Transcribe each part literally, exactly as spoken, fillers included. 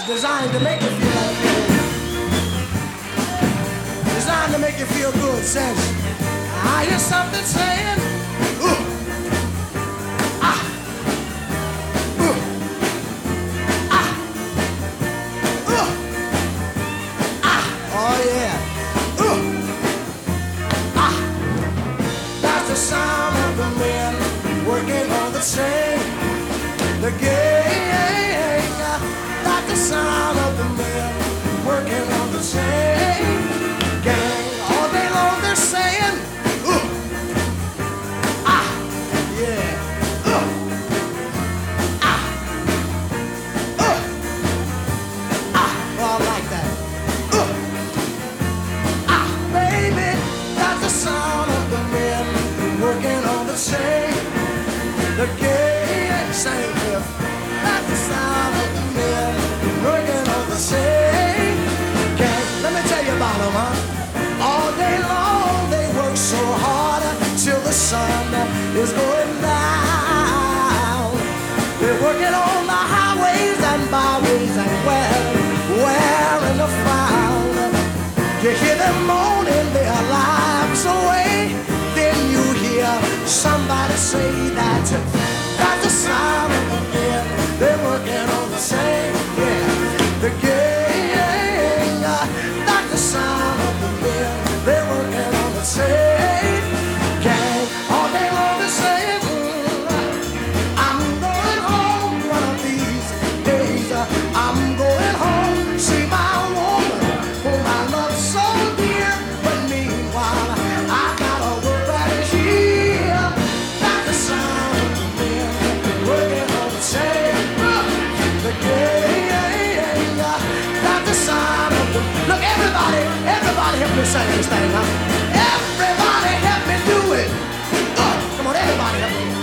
Designed to make you feel good. Designed to make you feel good, says I hear something saying, ooh, ah, ooh, ah, ooh, ah, oh yeah, ooh, ah. That's the sound of the men working on the train. The gang, that's the sound of the men working on the train. Gang, all day long they're saying, ooh, ah, yeah, ooh, ah, ooh, ah, oh, I like that, ooh, ah, baby, that's the sound of the men working on the train. The gang, same with, that's the sound of the men working on the train. Gang, let me tell you about them, huh? All day long they work so hard till the sun is going down. They're working on the highways and byways and where, where in the found. You hear them moaning their lives away. Then you hear somebody say that that's the sound of the men. They're working on the same, yeah. The gang, that's the sound of the men. They're working on the same gang. All day long they're saying, mm, I'm going home one of these days. I'm going home, see my woman, whom I love so dear. But meanwhile, I gotta work right here. That's the sound of the men working on the same. The gang, that's the sound of the. Look, everybody, everybody help me sing this thing, huh? Everybody help me do it. Uh, come on, everybody help me.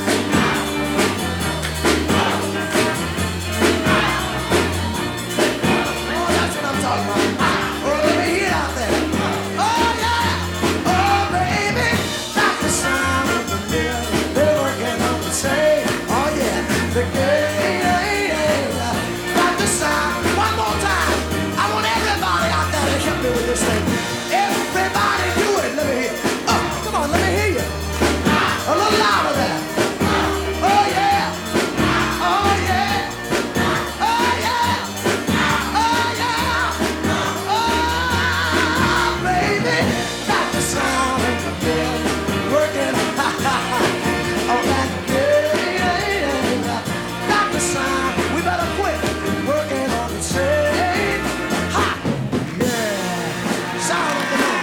Oh, that's what I'm talking about. Oh, let me hear it out there. Oh, yeah. Oh, baby, that's the sound of the men. They're working on the same. Oh, yeah. The gang, that's the sound. One more time. I want everybody out there to help me with this thing. Everybody do it. Let me hear. Oh, come on, let me hear you. A little louder there. Oh, yeah. Oh, yeah. Oh, yeah. Oh, yeah. Oh, baby. That's the sound of the men working on that gang. That's the sound. We better quit working on the train. Ha! Yeah. Sound of the men.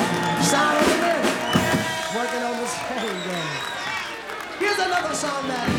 Sound of the men working on the train gang. Here's another song that